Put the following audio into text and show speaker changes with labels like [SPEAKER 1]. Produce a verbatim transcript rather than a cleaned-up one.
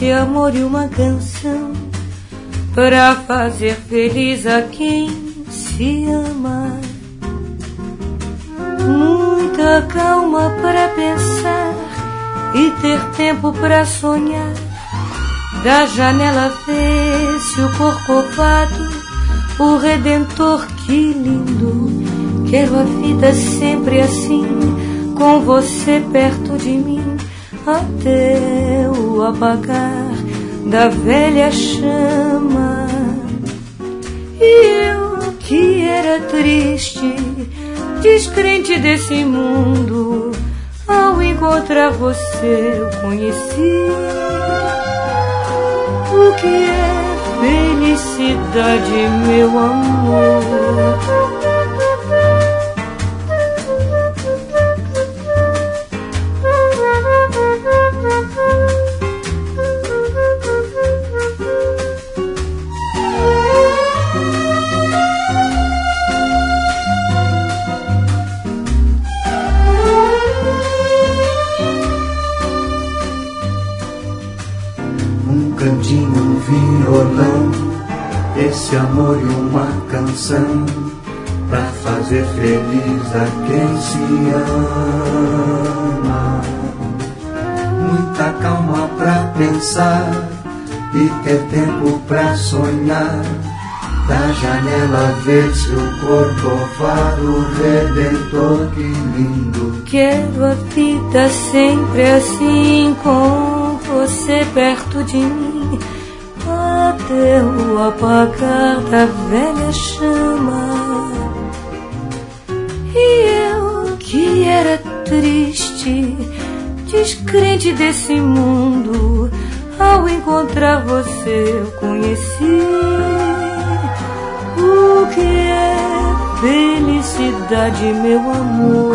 [SPEAKER 1] esse amor e uma canção pra fazer feliz a quem se ama. Muita calma pra pensar e ter tempo pra sonhar. Da janela vê-se o Corcovado, o Redentor, que lindo. Quero a vida sempre assim, com você perto de mim, até o apagar da velha chama. E eu que era triste, descrente desse mundo, ao encontrar você eu conheci o que é felicidade, meu amor.
[SPEAKER 2] Um violão, esse amor e uma canção pra fazer feliz a quem se ama. Muita calma pra pensar e ter tempo pra sonhar. Da janela vê-se o Corcovado, Redentor, que lindo.
[SPEAKER 1] Quero a vida sempre assim, com você perto de mim, até o apagar da velha chama. E eu que era triste, descrente desse mundo, ao encontrar você eu conheci o que é felicidade, meu amor.